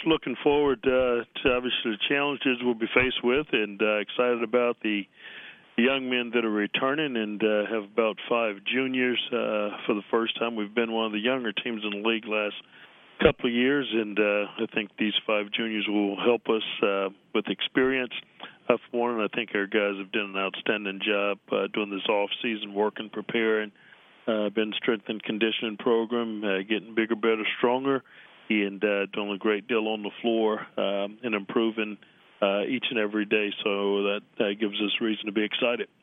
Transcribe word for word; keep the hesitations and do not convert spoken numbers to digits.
looking forward uh, to obviously the challenges we'll be faced with, and uh, excited about the young men that are returning, and uh, have about five juniors uh, for the first time. We've been one of the younger teams in the league last couple of years, and uh, I think these five juniors will help us uh, with experience. Uh, for one, and I think our guys have done an outstanding job uh, doing this off-season work and preparing. Uh, been strength and conditioning program, uh, getting bigger, better, stronger, and uh, doing a great deal on the floor um, and improving uh, each and every day. So that uh, gives us reason to be excited.